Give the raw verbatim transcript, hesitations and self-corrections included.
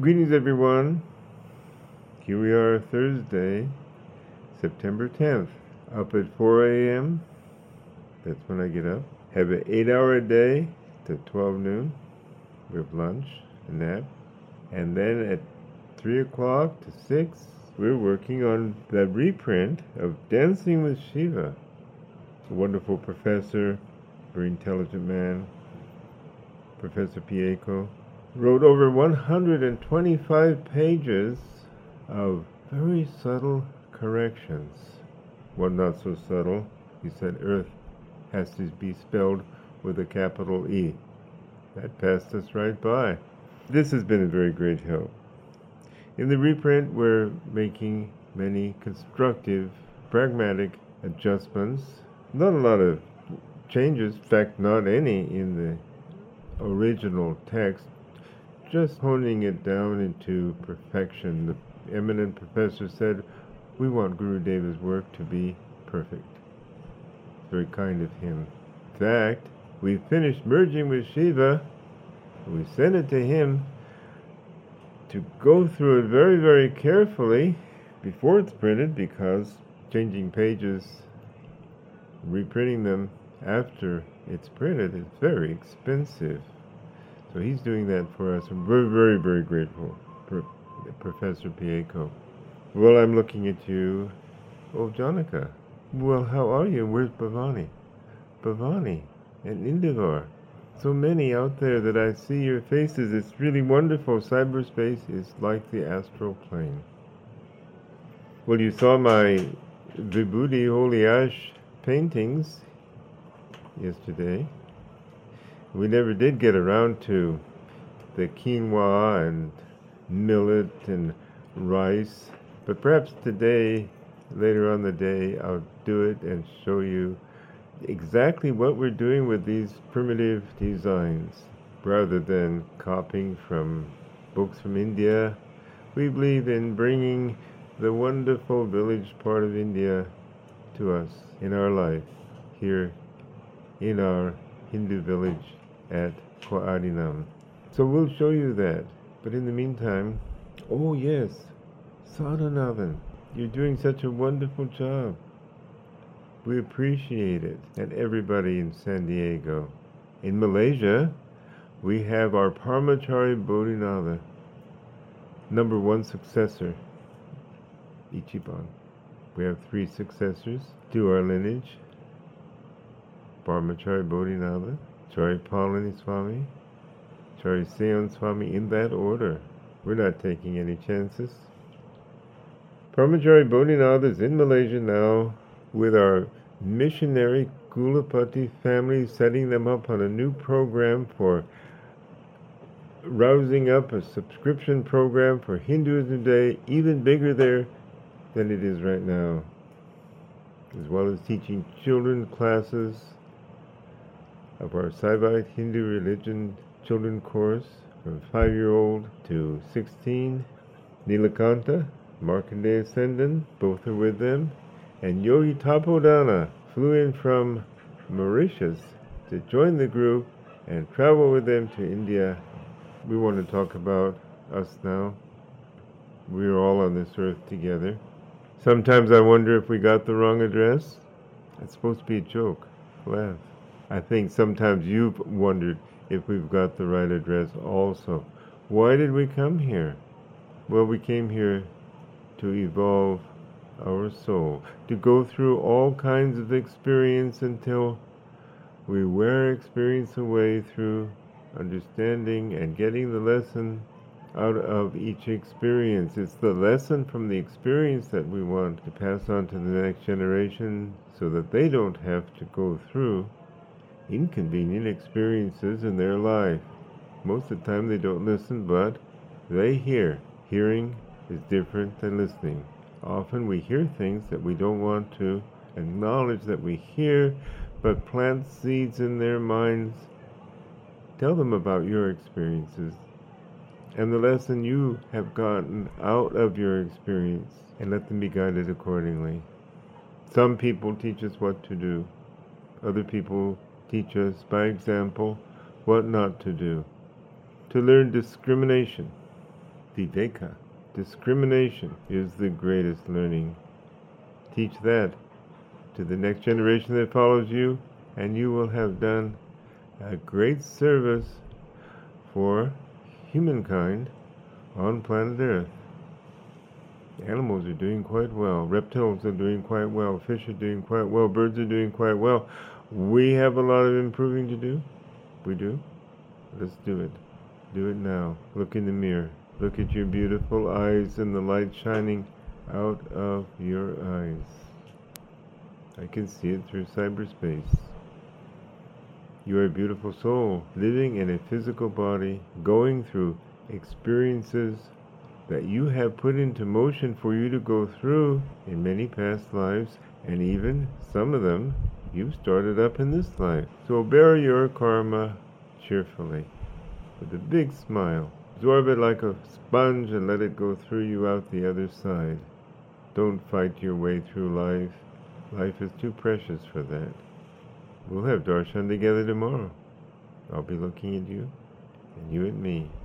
Greetings, everyone. Here we are, Thursday, September tenth. Up at four a.m. That's when I get up. Have an eight-hour day to twelve noon. We have lunch, a nap. And then at three o'clock to six, we're working on the reprint of Dancing with Shiva. A wonderful professor, very intelligent man, Professor Pieko, wrote over one hundred twenty-five pages of very subtle corrections. One not so subtle. He said Earth has to be spelled with a capital E. That passed us right by. This has been a very great help. In the reprint, we're making many constructive, pragmatic adjustments. Not a lot of changes, in fact, not any in the original text, just honing it down into perfection. The eminent professor said, we want Gurudeva's work to be perfect. Very kind of him. In fact, we finished merging with Shiva. We sent it to him to go through it very, very carefully before it's printed, because changing pages, reprinting them after it's printed is very expensive. So he's doing that for us. I'm very, very, very grateful, for Professor Pieko. Well, I'm looking at you. Oh, Janaka. Well, how are you? Where's Bhavani? Bhavani and Indivar. So many out there that I see your faces. It's really wonderful. Cyberspace is like the astral plane. Well, you saw my Vibhuti Holy Ash paintings yesterday. We never did get around to the quinoa and millet and rice, but perhaps today, later on the day, I'll do it and show you exactly what we're doing with these primitive designs. Rather than copying from books from India, we believe in bringing the wonderful village part of India to us in our life, here in our Hindu village at Koadinam. So we'll show you that. But in the meantime, oh yes, Sadhanathan, you're doing such a wonderful job. We appreciate it. And everybody in San Diego. In Malaysia, we have our Parmachari Bodhinatha, number one successor, Ichiban. We have three successors to our lineage. Parmachari Bodhinatha, Chari Palani Swami, Chari Seon Swami, in that order. We're not taking any chances. Parmachari Bodhinatha is in Malaysia now with our missionary Gulapati family, setting them up on a new program for rousing up, a subscription program for Hinduism Day, even bigger there than it is right now, as well as teaching children classes of our Saivite Hindu religion children course from five-year-old to sixteen. Nilakanta, Markandeya Sendan, both are with them. And Yogi Tapodana flew in from Mauritius to join the group and travel with them to India. We want to talk about us now. We're all on this earth together. Sometimes I wonder if we got the wrong address. It's supposed to be a joke. Laugh. I think sometimes you've wondered if we've got the right address also. Why did we come here? Well, we came here to evolve our soul, to go through all kinds of experience until we wear experience away through understanding and getting the lesson out of each experience. It's the lesson from the experience that we want to pass on to the next generation so that they don't have to go through inconvenient experiences in their life. Most of the time they don't listen, but they hear. Hearing is different than listening. Often we hear things that we don't want to acknowledge that we hear, but plant seeds in their minds. Tell them about your experiences and the lesson you have gotten out of your experience, and let them be guided accordingly. Some people teach us what to do. Other people teach us by example what not to do. To learn discrimination. Viveka. Discrimination is the greatest learning. Teach that to the next generation that follows you, and you will have done a great service for humankind on planet Earth. Animals are doing quite well. Reptiles are doing quite well. Fish are doing quite well. Birds are doing quite well. We have a lot of improving to do. We do. Let's do it. Do it now. Look in the mirror. Look at your beautiful eyes and the light shining out of your eyes. I can see it through cyberspace. You are a beautiful soul, living in a physical body, going through experiences that you have put into motion for you to go through in many past lives, and even some of them you've started up in this life. So bear your karma cheerfully, with a big smile. Absorb it like a sponge and let it go through you out the other side. Don't fight your way through life. Life is too precious for that. We'll have darshan together tomorrow. I'll be looking at you, and you at me.